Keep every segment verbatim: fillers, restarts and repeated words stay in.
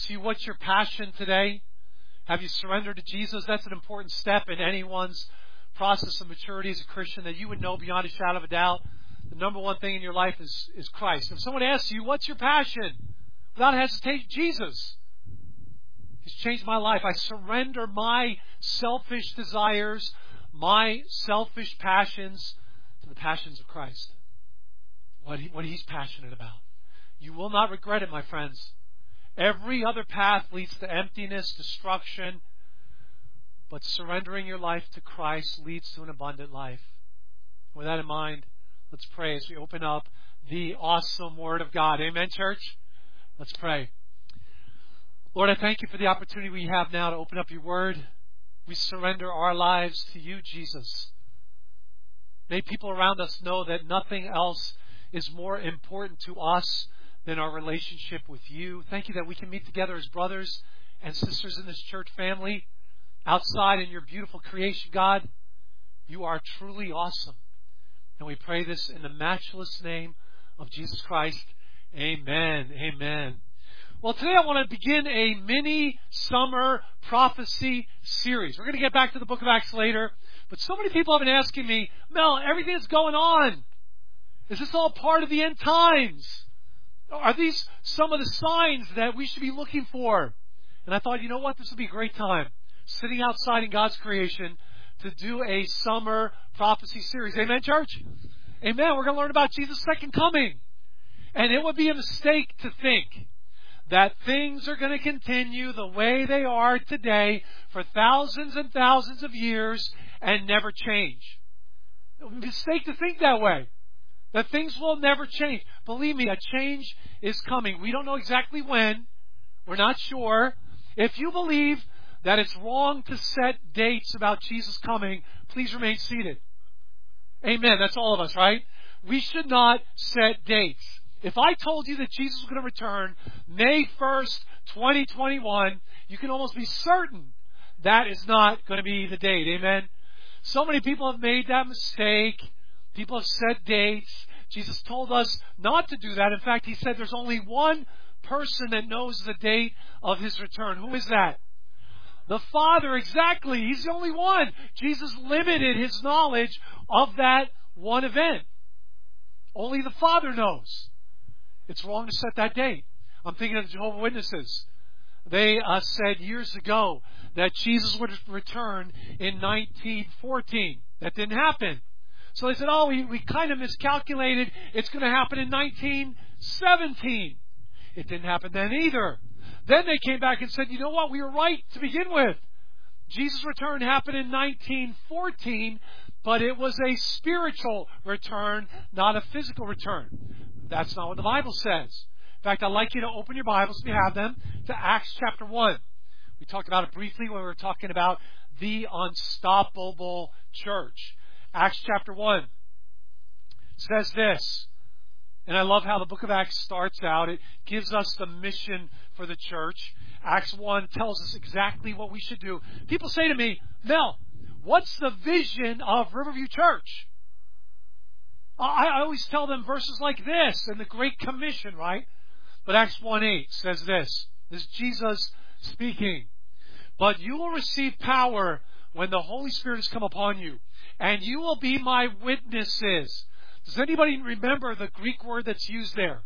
you what's your passion today, have you surrendered to Jesus? That's an important step in anyone's process of maturity as a Christian, that you would know beyond a shadow of a doubt the number one thing in your life is, is Christ. If someone asks you, what's your passion? Without hesitation, Jesus. He's changed my life. I surrender my selfish desires, my selfish passions to the passions of Christ. What, he, what He's passionate about. You will not regret it, my friends. Every other path leads to emptiness, destruction. But surrendering your life to Christ leads to an abundant life. With that in mind, let's pray as we open up the awesome Word of God. Amen, church? Let's pray. Lord, I thank You for the opportunity we have now to open up Your Word. We surrender our lives to You, Jesus. May people around us know that nothing else is more important to us than our relationship with You. Thank You that we can meet together as brothers and sisters in this church family. Outside in Your beautiful creation, God, You are truly awesome. And we pray this in the matchless name of Jesus Christ. Amen. Amen. Well, today I want to begin a mini summer prophecy series. We're going to get back to the book of Acts later. But so many people have been asking me, Mel, everything that's going on, is this all part of the end times? Are these some of the signs that we should be looking for? And I thought, you know what? This would be a great time, sitting outside in God's creation, to do a summer prophecy series. Amen, church? Amen. We're going to learn about Jesus' second coming. And it would be a mistake to think that things are going to continue the way they are today for thousands and thousands of years and never change. It would be a mistake to think that way. That things will never change. Believe me, a change is coming. We don't know exactly when. We're not sure. If you believe that it's wrong to set dates about Jesus coming, please remain seated. Amen. That's all of us, right? We should not set dates. If I told you that Jesus was going to return May first, twenty twenty-one, you can almost be certain that is not going to be the date. Amen. So many people have made that mistake. People have set dates. Jesus told us not to do that. In fact, He said there's only one person that knows the date of His return. Who is that? The Father, exactly. He's the only one. Jesus limited His knowledge of that one event. Only the Father knows. It's wrong to set that date. I'm thinking of the Jehovah's Witnesses. They uh, said years ago that Jesus would return in nineteen fourteen. That didn't happen. So they said, oh, we, we kind of miscalculated. It's going to happen in nineteen seventeen. It didn't happen then either. Then they came back and said, you know what? We were right to begin with. Jesus' return happened in nineteen fourteen, but it was a spiritual return, not a physical return. That's not what the Bible says. In fact, I'd like you to open your Bibles, if you have them, to Acts chapter one. We talked about it briefly when we were talking about the unstoppable church. Acts chapter one says this, and I love how the book of Acts starts out. It gives us the mission for the church. Acts one tells us exactly what we should do. People say to me, Mel, what's the vision of Riverview Church? I, I always tell them verses like this in the Great Commission, right? But Acts one eight says this. This is Jesus speaking. But you will receive power when the Holy Spirit has come upon you, and you will be my witnesses. Does anybody remember the Greek word that's used there?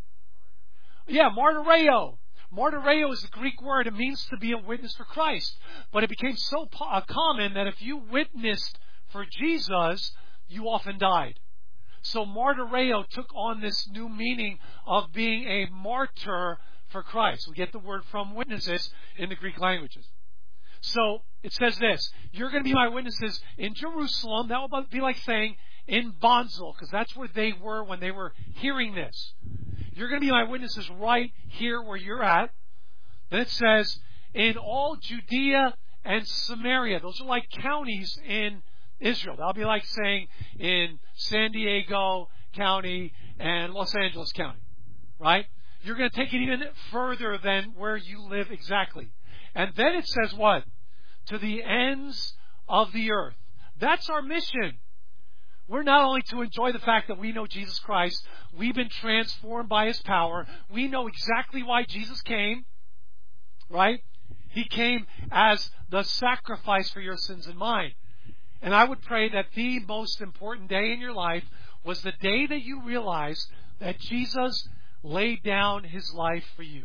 Yeah, martyreo. Martyreo is the Greek word. It means to be a witness for Christ. But it became so po- common that if you witnessed for Jesus, you often died. So martyreo took on this new meaning of being a martyr for Christ. We get the word from witnesses in the Greek languages. So it says this, you're going to be my witnesses in Jerusalem. That will be like saying in Bonzil, because that's where they were when they were hearing this. You're going to be my witnesses right here where you're at. Then it says, in all Judea and Samaria. Those are like counties in Israel. That'll be like saying in San Diego County and Los Angeles County. Right? You're going to take it even further than where you live exactly. And then it says what? To the ends of the earth. That's our mission. We're not only to enjoy the fact that we know Jesus Christ, we've been transformed by His power. We know exactly why Jesus came. right? He came as the sacrifice for your sins and mine. And I would pray that the most important day in your life was the day that you realized that Jesus laid down His life for you.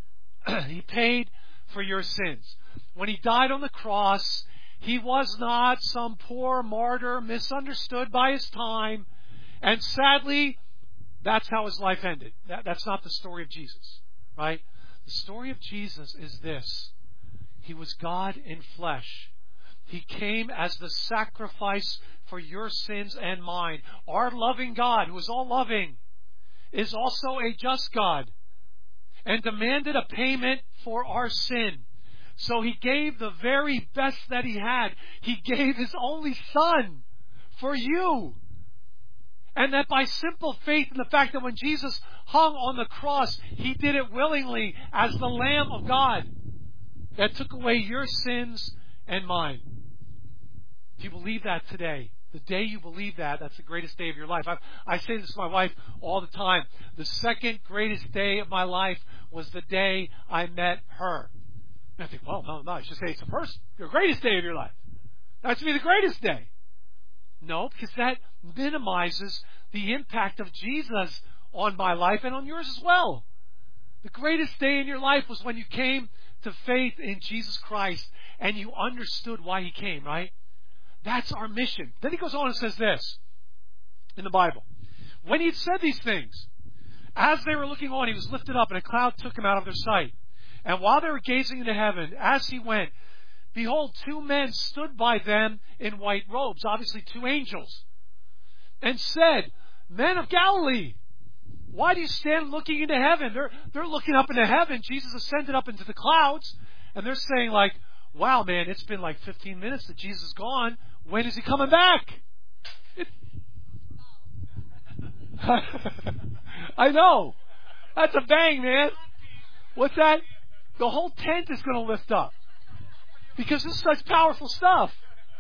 He paid for your sins. When He died on the cross, He was not some poor martyr misunderstood by his time. And sadly, that's how His life ended. That, that's not the story of Jesus, right? The story of Jesus is this. He was God in flesh. He came as the sacrifice for your sins and mine. Our loving God, who is all loving, is also a just God and demanded a payment for our sin. So He gave the very best that He had. He gave His only Son for you. And that by simple faith in the fact that when Jesus hung on the cross, He did it willingly as the Lamb of God that took away your sins and mine. If you believe that today, the day you believe that, that's the greatest day of your life. I, I say this to my wife all the time. The second greatest day of my life was the day I met her. And I think, well, no, no, I should say it's the first, the greatest day of your life. That should be the greatest day. No, because that minimizes the impact of Jesus on my life and on yours as well. The greatest day in your life was when you came to faith in Jesus Christ and you understood why He came, right? That's our mission. Then He goes on and says this in the Bible. When He had said these things, as they were looking on, He was lifted up and a cloud took Him out of their sight. And while they were gazing into heaven, as He went, behold, two men stood by them in white robes, obviously two angels, and said, Men of Galilee, why do you stand looking into heaven? They're, they're looking up into heaven. Jesus ascended up into the clouds, and they're saying like, wow, man, it's been like fifteen minutes that Jesus is gone. When is He coming back? It... I know. That's a bang, man. What's that? The whole tent is going to lift up. Because this is such powerful stuff.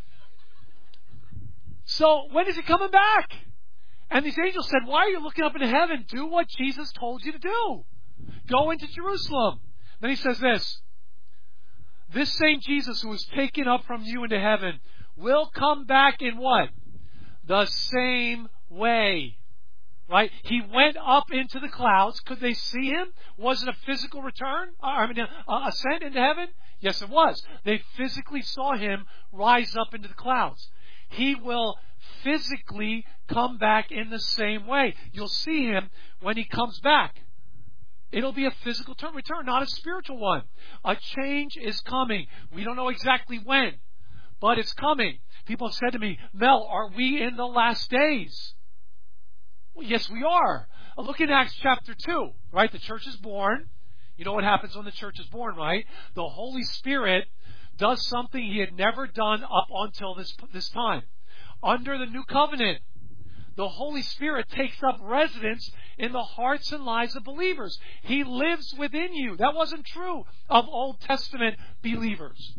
So, when is He coming back? And these angels said, why are you looking up into heaven? Do what Jesus told you to do. Go into Jerusalem. Then He says this. This same Jesus who was taken up from you into heaven will come back in what? The same way. Right? He went up into the clouds. Could they see Him? Was it a physical return? I mean, uh, ascent into heaven? Yes, it was. They physically saw Him rise up into the clouds. He will physically come back in the same way. You'll see Him when He comes back. It'll be a physical return, not a spiritual one. A change is coming. We don't know exactly when, but it's coming. People have said to me, Mel, are we in the last days? Well, yes, we are. Look in Acts chapter two, right? The church is born. You know what happens when the church is born, right? The Holy Spirit does something He had never done up until this, this time. Under the new covenant, the Holy Spirit takes up residence in the hearts and lives of believers. He lives within you. That wasn't true of Old Testament believers.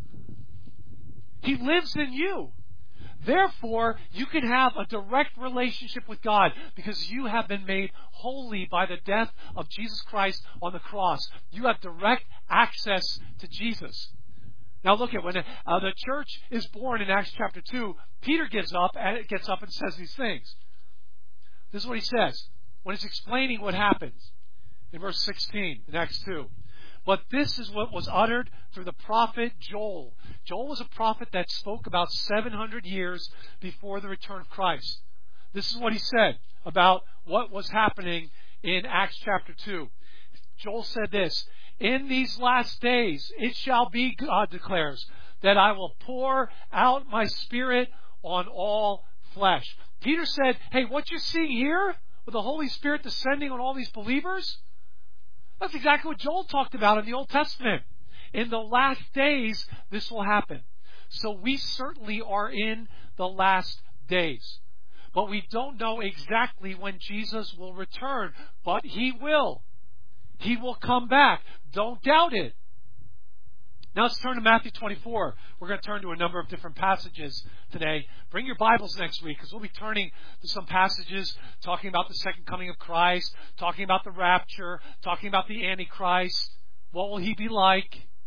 He lives in you. Therefore, you can have a direct relationship with God because you have been made holy by the death of Jesus Christ on the cross. You have direct access to Jesus. Now look at when uh, the church is born in Acts chapter two, Peter gets up and gets up and says these things. This is what he says when he's explaining what happens in verse sixteen in Acts two. But this is what was uttered through the prophet Joel. Joel was a prophet that spoke about seven hundred years before the return of Christ. This is what he said about what was happening in Acts chapter two. Joel said this, in these last days it shall be, God declares, that I will pour out my Spirit on all flesh. Peter said, hey, what you're seeing here with the Holy Spirit descending on all these believers, that's exactly what Joel talked about in the Old Testament. In the last days, this will happen. So we certainly are in the last days. But we don't know exactly when Jesus will return. But He will. He will come back. Don't doubt it. Now let's turn to Matthew twenty-four. We're going to turn to a number of different passages today. Bring your Bibles next week because we'll be turning to some passages talking about the second coming of Christ, talking about the rapture, talking about the Antichrist. What will He be like?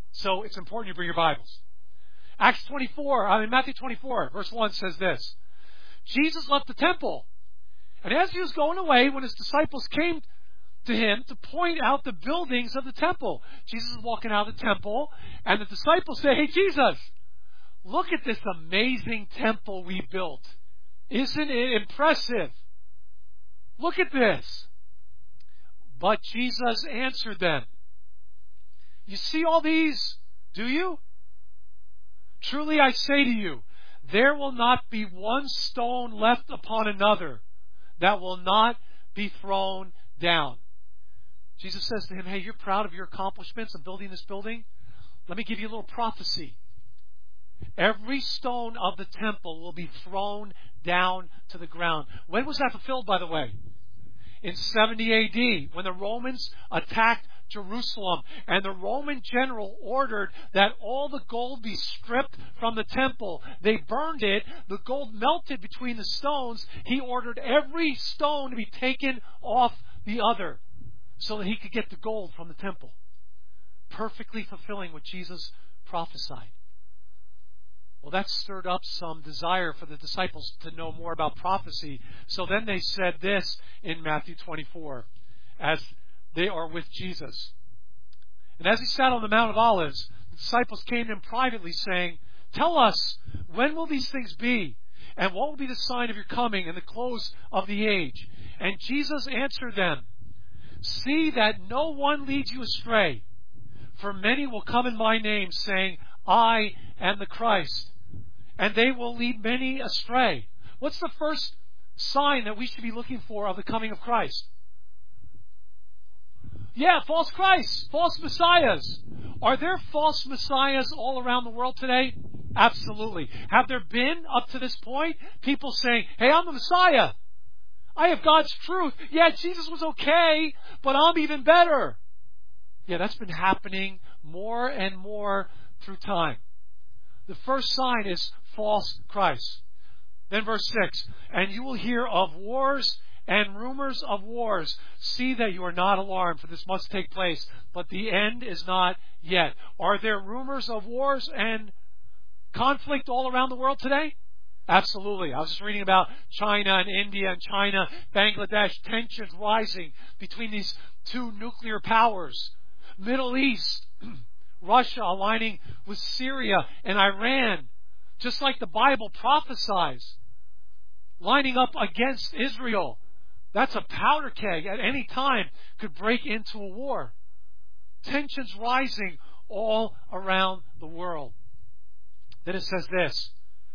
So it's important you bring your Bibles. Acts twenty-four, I mean Matthew twenty-four, verse one says this. Jesus left the temple. And as he was going away, when his disciples came to him to point out the buildings of the temple, Jesus is walking out of the temple, and the disciples say, hey, Jesus, look at this amazing temple we built. Isn't it impressive? Look at this. But Jesus answered them, you see all these, do you? Truly I say to you, there will not be one stone left upon another that will not be thrown down. Jesus says to him, hey, you're proud of your accomplishments of building this building? Let me give you a little prophecy. Every stone of the temple will be thrown down to the ground. When was that fulfilled, by the way? In seventy A D, when the Romans attacked Jerusalem, and the Roman general ordered that all the gold be stripped from the temple. They burned it. The gold melted between the stones. He ordered every stone to be taken off the other so that he could get the gold from the temple. Perfectly fulfilling what Jesus prophesied. Well, that stirred up some desire for the disciples to know more about prophecy. So then they said this in Matthew twenty-four, as they are with Jesus. And as he sat on the Mount of Olives, the disciples came to him privately, saying, tell us, when will these things be? And what will be the sign of your coming and the close of the age? And Jesus answered them, see that no one leads you astray. For many will come in my name, saying, I am the Christ. And they will lead many astray. What's the first sign that we should be looking for of the coming of Christ? Yeah, false Christs, false messiahs. Are there false messiahs all around the world today? Absolutely. Have there been, up to this point, people saying, hey, I'm the Messiah. I have God's truth. Yeah, Jesus was okay, but I'm even better. Yeah, that's been happening more and more through time. The first sign is false Christ. Then verse six, and you will hear of wars and rumors of wars. See that you are not alarmed, for this must take place, but the end is not yet. Are there rumors of wars and conflict all around the world today? Absolutely. I was just reading about China and India and China, Bangladesh, tensions rising between these two nuclear powers. Middle East, Russia aligning with Syria and Iran, just like the Bible prophesies, lining up against Israel. That's a powder keg. At any time could break into a war. Tensions rising all around the world. Then it says this,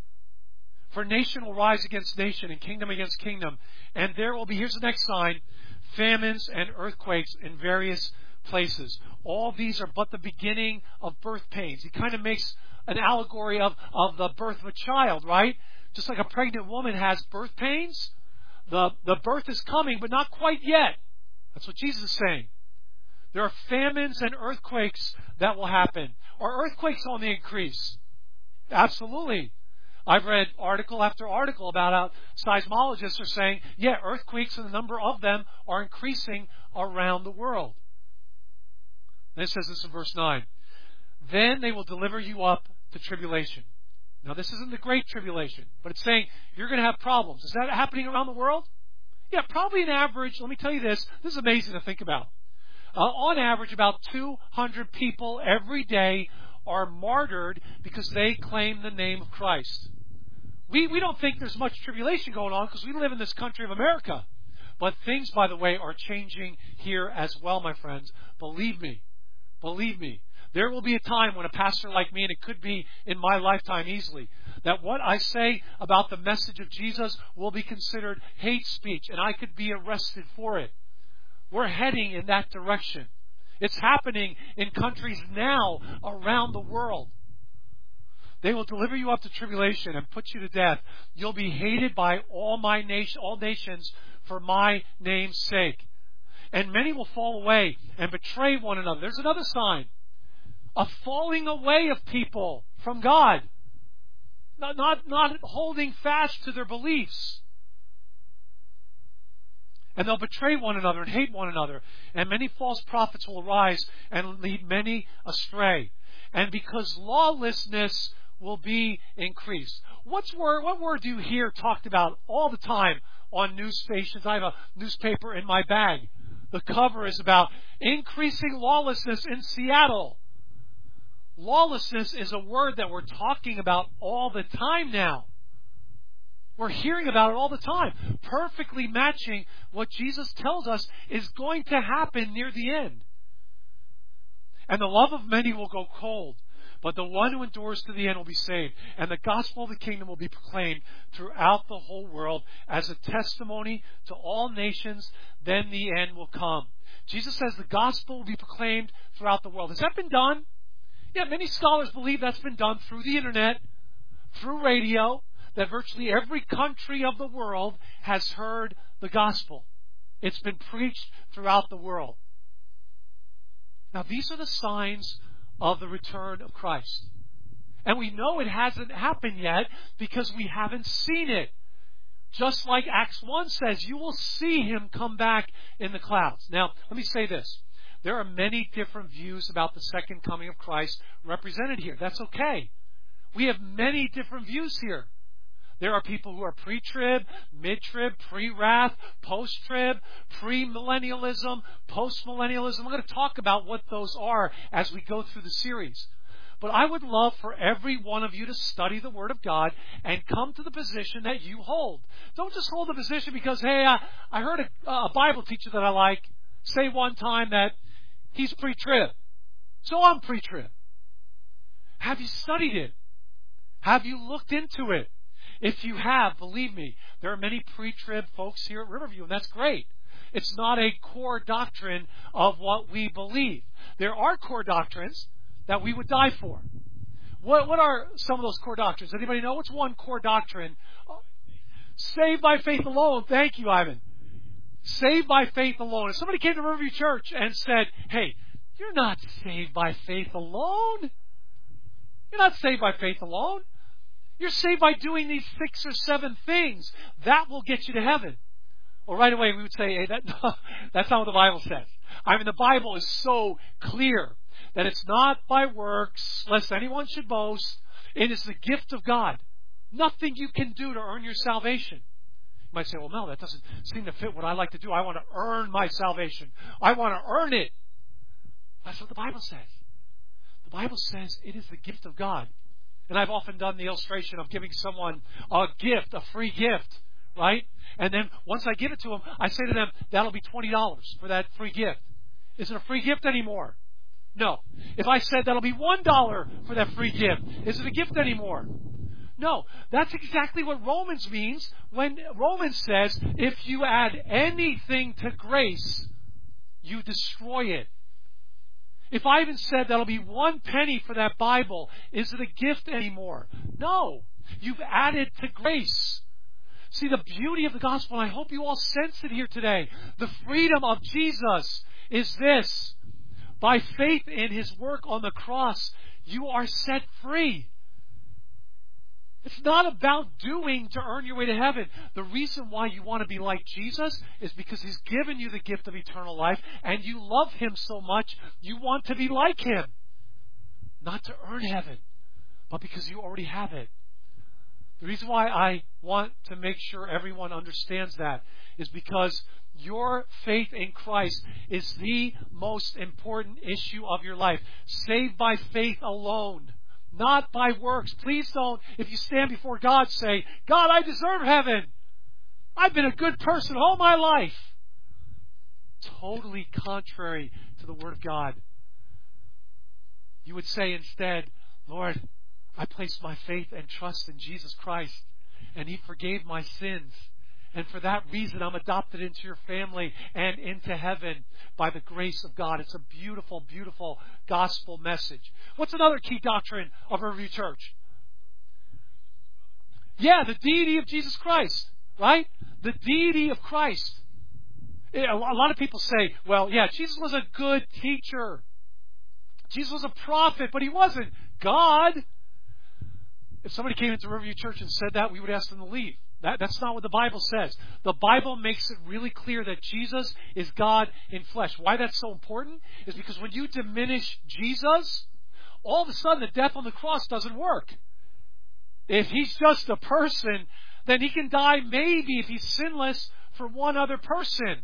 for nation will rise against nation and kingdom against kingdom. And there will be, here's the next sign, famines and earthquakes in various places. All these are but the beginning of birth pains. He kind of makes an allegory of, of the birth of a child, right? Just like a pregnant woman has birth pains. The, the birth is coming, but not quite yet. That's what Jesus is saying. There are famines and earthquakes that will happen. Are earthquakes on the increase? Absolutely. I've read article after article about how seismologists are saying, yeah, earthquakes and the number of them are increasing around the world. Then it says this in verse nine. Then they will deliver you up to tribulation. Now, this isn't the Great Tribulation, but it's saying you're going to have problems. Is that happening around the world? Yeah, probably an average. Let me tell you this. This is amazing to think about. Uh, on average, about two hundred people every day are martyred because they claim the name of Christ. We, we don't think there's much tribulation going on because we live in this country of America. But things, by the way, are changing here as well, my friends. Believe me. Believe me. There will be a time when a pastor like me, and it could be in my lifetime easily, that what I say about the message of Jesus will be considered hate speech, and I could be arrested for it. We're heading in that direction. It's happening in countries now around the world. They will deliver you up to tribulation and put you to death. You'll be hated by all my nation, all nations for my name's sake. And many will fall away and betray one another. There's another sign. A falling away of people from God. Not, not, not holding fast to their beliefs. And they'll betray one another and hate one another. And many false prophets will arise and lead many astray. and because lawlessness will be increased. What's word, what word do you hear talked about all the time on news stations? I have a newspaper in my bag. The cover is about increasing lawlessness in Seattle. Lawlessness is a word that we're talking about all the time now. We're hearing about it all the time, perfectly matching what Jesus tells us is going to happen near the end. And the love of many will go cold, but the one who endures to the end will be saved. And the gospel of the kingdom will be proclaimed throughout the whole world as a testimony to all nations. Then the end will come. Jesus says the gospel will be proclaimed throughout the world. Has that been done? Yeah, many scholars believe that's been done through the internet, through radio, that virtually every country of the world has heard the gospel. It's been preached throughout the world. Now, these are the signs of the return of Christ. And we know it hasn't happened yet because we haven't seen it. Just like Acts one says, you will see Him come back in the clouds. Now, let me say this. There are many different views about the second coming of Christ represented here. That's okay. We have many different views here. There are people who are pre-trib, mid-trib, pre-wrath, post-trib, pre-millennialism, post-millennialism. I'm going to talk about what those are as we go through the series. But I would love for every one of you to study the Word of God and come to the position that you hold. Don't just hold the position because, hey, I, I heard a, a Bible teacher that I like say one time that he's pre-trib. So I'm pre-trib. Have you studied it? Have you looked into it? If you have, believe me, there are many pre-trib folks here at Riverview, and that's great. It's not a core doctrine of what we believe. There are core doctrines that we would die for. What, what are some of those core doctrines? Anybody know? What's one core doctrine? Saved by faith alone. Thank you, Ivan. Saved by faith alone. If somebody came to Riverview Church and said, hey, you're not saved by faith alone. You're not saved by faith alone. You're saved by doing these six or seven things. That will get you to heaven. Well, right away we would say, hey, that, no, that's not what the Bible says. I mean, the Bible is so clear that it's not by works, lest anyone should boast. It is the gift of God. Nothing you can do to earn your salvation. You might say, well, no, that doesn't seem to fit what I like to do. I want to earn my salvation. I want to earn it. That's what the Bible says. The Bible says it is the gift of God. And I've often done the illustration of giving someone a gift, a free gift, right? And then once I give it to them, I say to them, that'll be twenty dollars for that free gift. Is it a free gift anymore? No. If I said that'll be one dollar for that free gift, is it a gift anymore? No. That's exactly what Romans means when Romans says, if you add anything to grace, you destroy it. If I even said that'll be one penny for that Bible, is it a gift anymore? No. You've added to grace. See, the beauty of the gospel, and I hope you all sense it here today, the freedom of Jesus is this. By faith in His work on the cross, you are set free. It's not about doing to earn your way to heaven. The reason why you want to be like Jesus is because He's given you the gift of eternal life and you love Him so much, you want to be like Him. Not to earn heaven, but because you already have it. The reason why I want to make sure everyone understands that is because your faith in Christ is the most important issue of your life. Saved by faith alone. Not by works. Please don't, if you stand before God, say, God, I deserve heaven. I've been a good person all my life. Totally contrary to the Word of God. You would say instead, Lord, I place my faith and trust in Jesus Christ, and He forgave my sins. And for that reason, I'm adopted into your family and into heaven by the grace of God. It's a beautiful, beautiful gospel message. What's another key doctrine of Riverview Church? Yeah, the deity of Jesus Christ, right? The deity of Christ. A lot of people say, well, yeah, Jesus was a good teacher. Jesus was a prophet, but He wasn't God. If somebody came into Riverview Church and said that, we would ask them to leave. That, that's not what the Bible says. The Bible makes it really clear that Jesus is God in flesh. Why that's so important is because when you diminish Jesus, all of a sudden the death on the cross doesn't work. If he's just a person, then he can die maybe if he's sinless for one other person.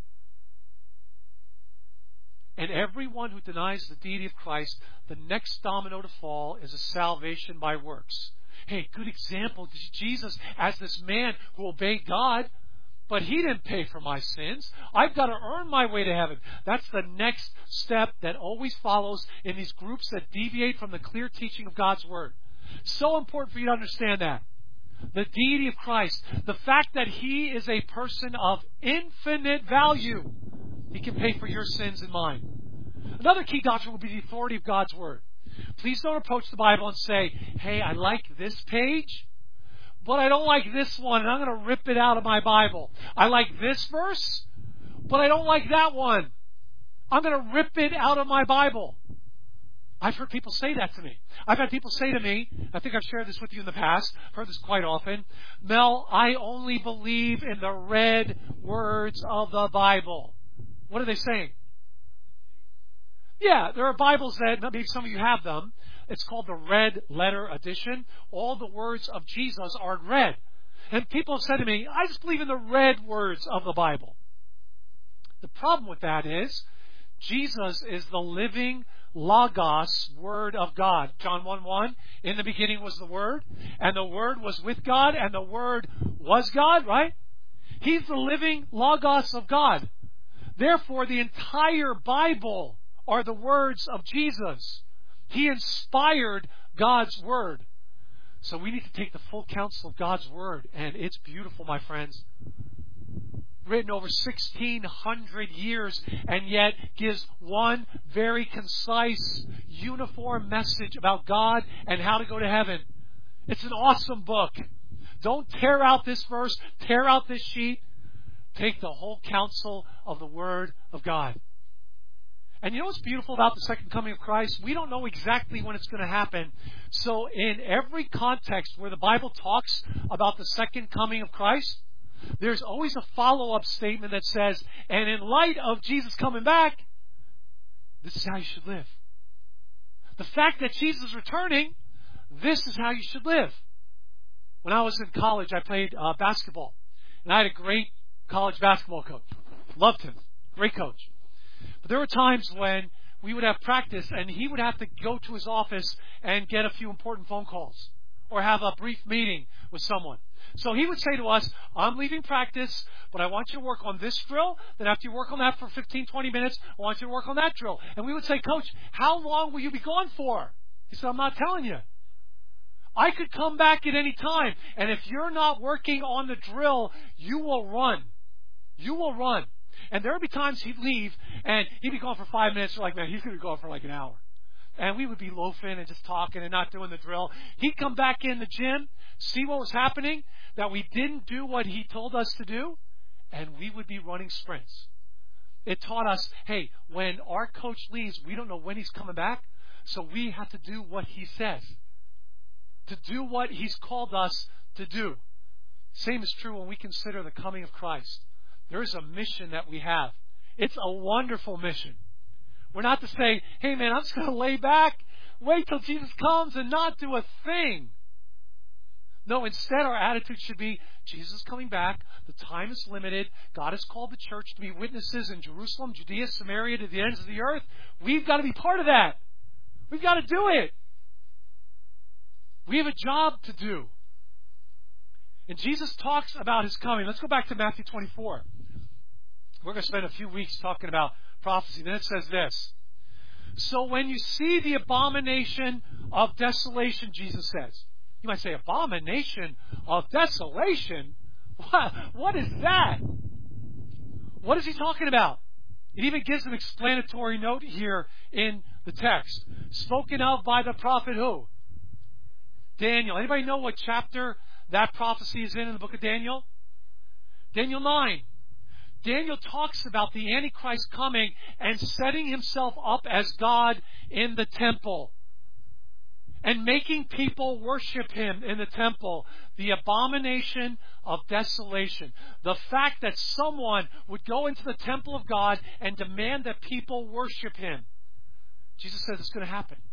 And everyone who denies the deity of Christ, the next domino to fall is a salvation by works. Hey, good example. Jesus as this man who obeyed God, but he didn't pay for my sins. I've got to earn my way to heaven. That's the next step that always follows in these groups that deviate from the clear teaching of God's Word. So important for you to understand that. The deity of Christ, the fact that He is a person of infinite value. He can pay for your sins and mine. Another key doctrine will be the authority of God's Word. Please don't approach the Bible and say, hey, I like this page, but I don't like this one, and I'm going to rip it out of my Bible. I like this verse, but I don't like that one. I'm going to rip it out of my Bible. I've heard people say that to me. I've had people say to me, I think I've shared this with you in the past, I've heard this quite often, Mel, I only believe in the red words of the Bible. What are they saying? Yeah, there are Bibles that, maybe some of you have them. It's called the Red Letter Edition. All the words of Jesus are in red. And people have said to me, I just believe in the red words of the Bible. The problem with that is, Jesus is the living Logos, Word of God. John one one, in the beginning was the Word, and the Word was with God, and the Word was God, right? He's the living Logos of God. Therefore, the entire Bible are the words of Jesus. He inspired God's Word. So we need to take the full counsel of God's Word, and it's beautiful, my friends. Written over sixteen hundred years, and yet gives one very concise, uniform message about God and how to go to heaven. It's an awesome book. Don't tear out this verse, tear out this sheet. Take the whole counsel of the Word of God. And you know what's beautiful about the second coming of Christ? We don't know exactly when it's going to happen. So in every context where the Bible talks about the second coming of Christ, there's always a follow-up statement that says, and in light of Jesus coming back, this is how you should live. The fact that Jesus is returning, this is how you should live. When I was in college, I played uh, basketball. And I had a great college basketball coach. Loved him. Great coach. But there were times when we would have practice and he would have to go to his office and get a few important phone calls or have a brief meeting with someone. So he would say to us, I'm leaving practice, but I want you to work on this drill. Then after you work on that for fifteen, twenty minutes, I want you to work on that drill. And we would say, Coach, how long will you be gone for? He said, I'm not telling you. I could come back at any time. And if you're not working on the drill, you will run. You will run. And there would be times he'd leave and he'd be gone for five minutes. We're like, man, he's going to go for like an hour. And we would be loafing and just talking and not doing the drill. He'd come back in the gym, see what was happening, that we didn't do what he told us to do, and we would be running sprints. It taught us, hey, when our coach leaves, we don't know when he's coming back, so we have to do what he says. To do what he's called us to do. Same is true when we consider the coming of Christ. There is a mission that we have. It's a wonderful mission. We're not to say, hey man, I'm just going to lay back, wait till Jesus comes and not do a thing. No, instead our attitude should be, Jesus is coming back, the time is limited, God has called the church to be witnesses in Jerusalem, Judea, Samaria, to the ends of the earth. We've got to be part of that. We've got to do it. We have a job to do. And Jesus talks about His coming. Let's go back to Matthew twenty-four. We're going to spend a few weeks talking about prophecy. Then it says this. So when you see the abomination of desolation, Jesus says. You might say, abomination of desolation? What, what is that? What is He talking about? It even gives an explanatory note here in the text. Spoken of by the prophet who? Daniel. Anybody know what chapter that prophecy is in in the book of Daniel? Daniel nine. Daniel talks about the Antichrist coming and setting himself up as God in the temple and making people worship Him in the temple. The abomination of desolation. The fact that someone would go into the temple of God and demand that people worship Him. Jesus says it's going to happen.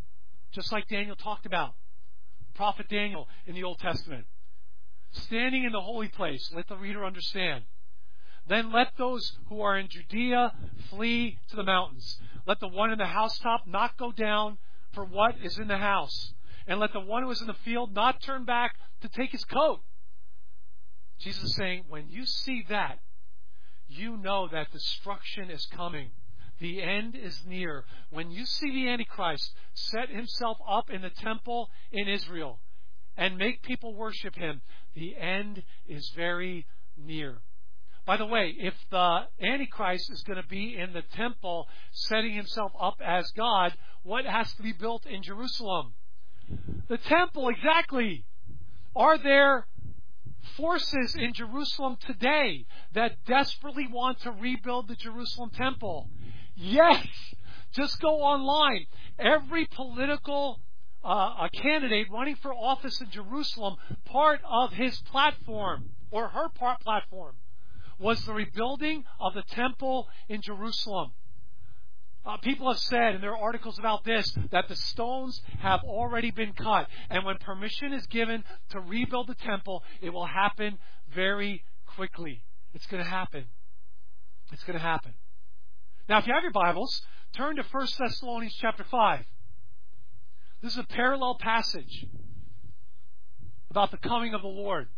just like Daniel talked about. Prophet Daniel in the Old Testament. Standing in the holy place, let the reader understand. Then let those who are in Judea flee to the mountains. Let the one in the housetop not go down for what is in the house. And let the one who is in the field not turn back to take his coat. Jesus is saying, when you see that, you know that destruction is coming. The end is near. When you see the Antichrist set himself up in the temple in Israel and make people worship him, the end is very near. By the way, if the Antichrist is going to be in the temple setting himself up as God, what has to be built in Jerusalem? The temple, exactly. Are there forces in Jerusalem today that desperately want to rebuild the Jerusalem temple? Yes. Just go online. Every political uh, a candidate running for office in Jerusalem, part of his platform or her part platform was the rebuilding of the temple in Jerusalem. Uh, people have said in their articles about this that the stones have already been cut. And when permission is given to rebuild the temple, it will happen very quickly. It's going to happen. It's going to happen. Now, if you have your Bibles, turn to First Thessalonians chapter five. This is a parallel passage about the coming of the Lord.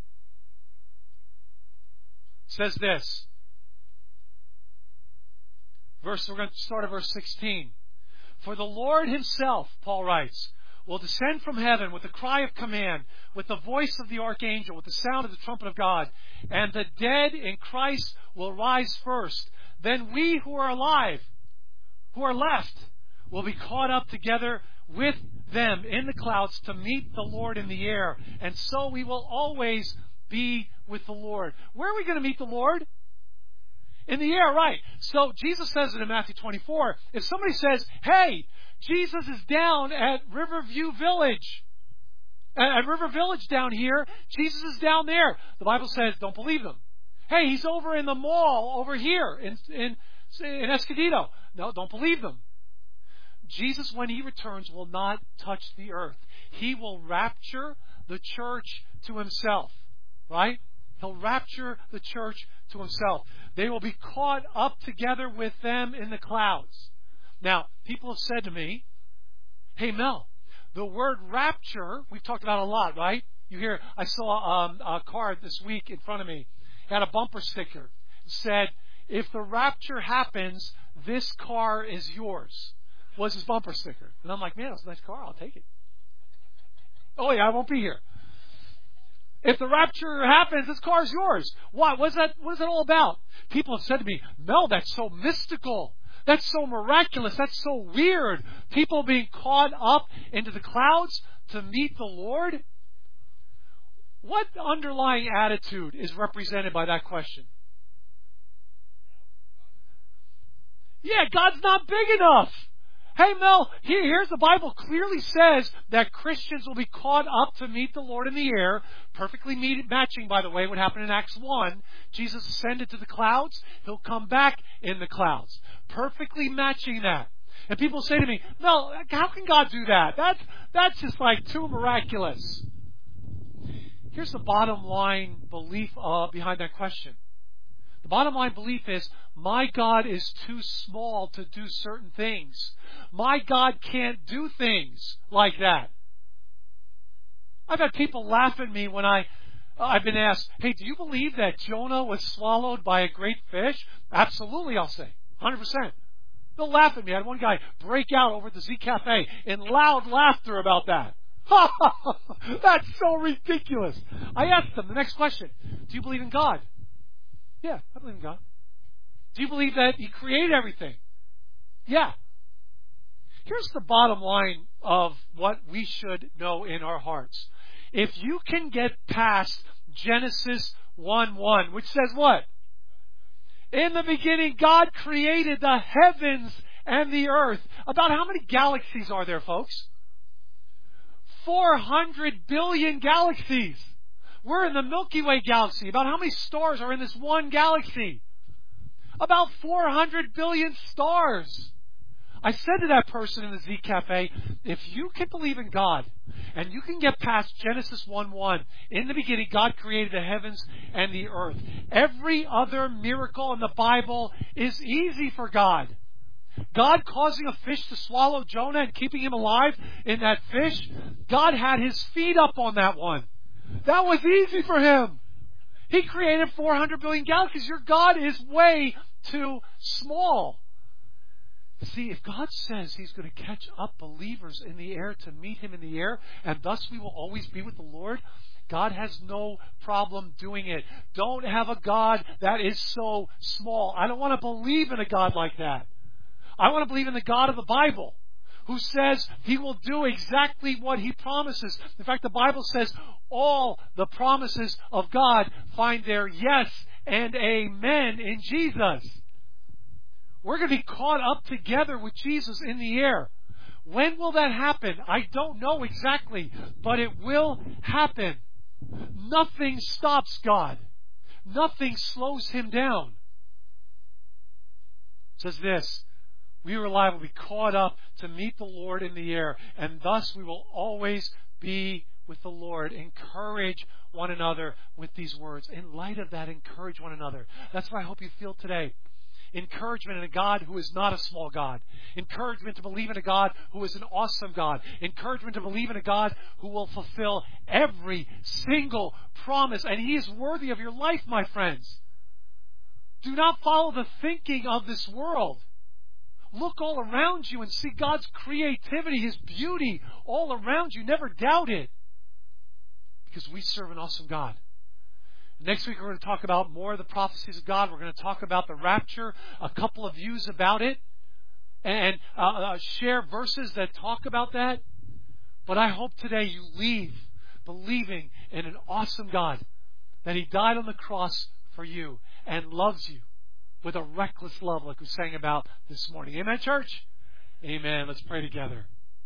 It says this. Verse, we're going to start at verse sixteen. For the Lord himself, Paul writes, will descend from heaven with a cry of command, with the voice of the archangel, with the sound of the trumpet of God, and the dead in Christ will rise first. Then we who are alive, who are left, will be caught up together with them in the clouds to meet the Lord in the air. And so we will always be with the Lord. Where are we going to meet the Lord? In the air, right. So Jesus says it in Matthew twenty-four. If somebody says, hey, Jesus is down at Riverview Village, at River Village down here, Jesus is down there, the Bible says, don't believe them. Hey, he's over in the mall over here in, in, in Escondido. No, don't believe them. Jesus, when he returns, will not touch the earth. He will rapture the church to himself, right? He'll rapture the church to himself. They will be caught up together with them in the clouds. Now, people have said to me, hey, Mel, the word rapture, we've talked about a lot, right? You hear, I saw um, a card this week in front of me. It had a bumper sticker. It said, if the rapture happens, this car is yours. Was his bumper sticker. And I'm like, man, that's a nice car. I'll take it. Oh, yeah, I won't be here. If the rapture happens, this car is yours. Why? What is that, what is that all about? People have said to me, Mel, that's so mystical. That's so miraculous. That's so weird. People being caught up into the clouds to meet the Lord. What underlying attitude is represented by that question? Yeah, God's not big enough. Hey, Mel, here, here's the Bible clearly says that Christians will be caught up to meet the Lord in the air, perfectly meet, matching, by the way, what happened in Acts one. Jesus ascended to the clouds. He'll come back in the clouds. Perfectly matching that. And people say to me, Mel, how can God do that? That's, that's just like too miraculous. Here's the bottom line belief uh, behind that question. The bottom line belief is, my God is too small to do certain things. My God can't do things like that. I've had people laugh at me when I, I've been asked, hey, do you believe that Jonah was swallowed by a great fish? Absolutely, I'll say. one hundred percent. They'll laugh at me. I had one guy break out over at the Z Cafe in loud laughter about that. That's so ridiculous. I asked them the next question. Do you believe in God? Yeah, I believe in God. Do you believe that He created everything? Yeah. Here's the bottom line of what we should know in our hearts. If you can get past Genesis one one, which says what? In the beginning, God created the heavens and the earth. About how many galaxies are there, folks? four hundred billion galaxies. We're in the Milky Way galaxy. About how many stars are in this one galaxy? About four hundred billion stars. I said to that person in the Z Cafe, if you can believe in God, and you can get past Genesis one one, in the beginning God created the heavens and the earth. Every other miracle in the Bible is easy for God. God causing a fish to swallow Jonah and keeping him alive in that fish, God had His feet up on that one. That was easy for Him. He created four hundred billion galaxies. Your God is way too small. See, if God says He's going to catch up believers in the air to meet Him in the air, and thus we will always be with the Lord, God has no problem doing it. Don't have a God that is so small. I don't want to believe in a God like that. I want to believe in the God of the Bible, who says He will do exactly what He promises. In fact, the Bible says all the promises of God find their yes and amen in Jesus. We're going to be caught up together with Jesus in the air. When will that happen? I don't know exactly, but it will happen. Nothing stops God. Nothing slows Him down. It says this, we rely will be caught up to meet the Lord in the air, and thus we will always be with the Lord. Encourage one another with these words. In light of that, encourage one another. That's what I hope you feel today. Encouragement in a God who is not a small God. Encouragement to believe in a God who is an awesome God. Encouragement to believe in a God who will fulfill every single promise. And He is worthy of your life, my friends. Do not follow the thinking of this world. Look all around you and see God's creativity, His beauty all around you. Never doubt it. Because we serve an awesome God. Next week we're going to talk about more of the prophecies of God. We're going to talk about the rapture, a couple of views about it, and uh, uh, share verses that talk about that. But I hope today you leave believing in an awesome God, that He died on the cross for you and loves you with a reckless love like we sang about this morning. Amen, church? Amen. Let's pray together.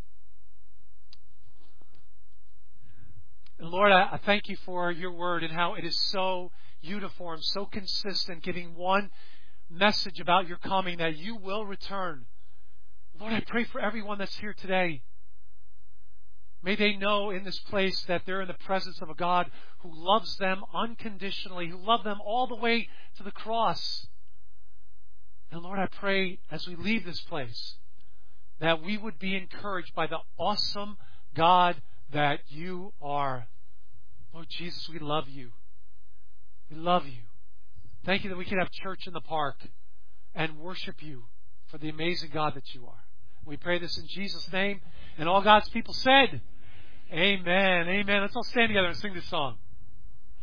And Lord, I thank You for Your word and how it is so uniform, so consistent, giving one message about Your coming, that You will return. Lord, I pray for everyone that's here today. May they know in this place that they're in the presence of a God who loves them unconditionally, who loved them all the way to the cross. And Lord, I pray as we leave this place that we would be encouraged by the awesome God that You are. Lord Jesus, we love You. We love You. Thank You that we can have church in the park and worship You for the amazing God that You are. We pray this in Jesus' name. And all God's people said, Amen. Amen. Let's all stand together and sing this song.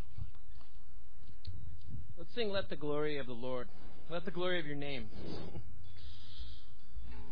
Let's sing Let the Glory of the Lord. Let the glory of Your name.